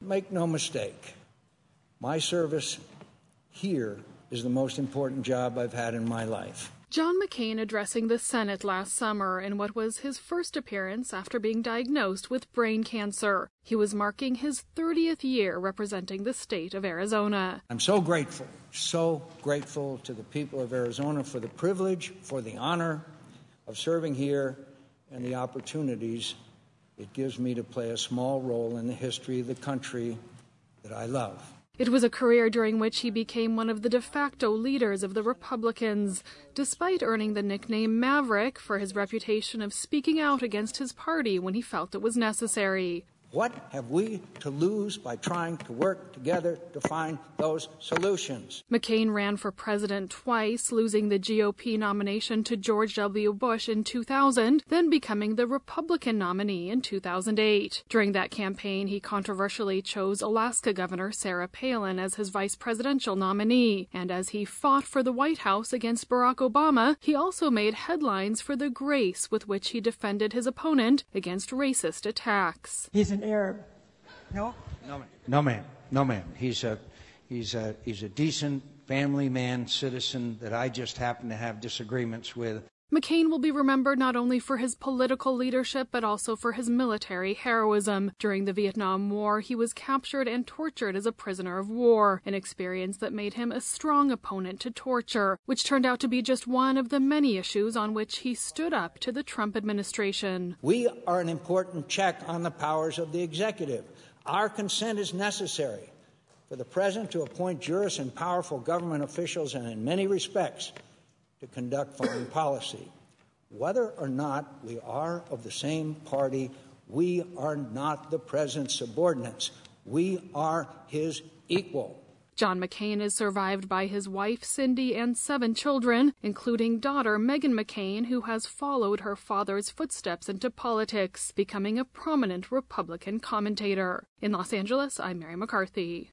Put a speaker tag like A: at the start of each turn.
A: make no mistake, my service here is the most important job I've had in my life.
B: John McCain addressing the Senate last summer in what was his first appearance after being diagnosed with brain cancer. He was marking his 30th year representing the state of Arizona.
A: I'm so grateful to the people of Arizona for the privilege, for the honor of serving here and the opportunities it gives me to play a small role in the history of the country that I love.
B: It was a career during which he became one of the de facto leaders of the Republicans, despite earning the nickname Maverick for his reputation of speaking out against his party when he felt it was necessary.
A: What have we to lose by trying to work together to find those solutions?
B: McCain ran for president twice, losing the GOP nomination to George W. Bush in 2000, then becoming the Republican nominee in 2008. During that campaign, he controversially chose Alaska Governor Sarah Palin as his vice presidential nominee. And as he fought for the White House against Barack Obama, he also made headlines for the grace with which he defended his opponent against racist attacks.
C: He's an Arab.
A: No,
D: ma'am. He's a decent family man, citizen that I just happen to have disagreements with.
B: McCain will be remembered not only for his political leadership, but also for his military heroism. During the Vietnam War, he was captured and tortured as a prisoner of war, an experience that made him a strong opponent to torture, which turned out to be just one of the many issues on which he stood up to the Trump administration.
A: We are an important check on the powers of the executive. Our consent is necessary for the president to appoint jurists and powerful government officials, and in many respects, to conduct foreign policy. Whether or not we are of the same party, we are not the president's subordinates. We are his equal.
B: John McCain is survived by his wife, Cindy, and 7 children, including daughter Meghan McCain, who has followed her father's footsteps into politics, becoming a prominent Republican commentator. In Los Angeles, I'm Mary McCarthy.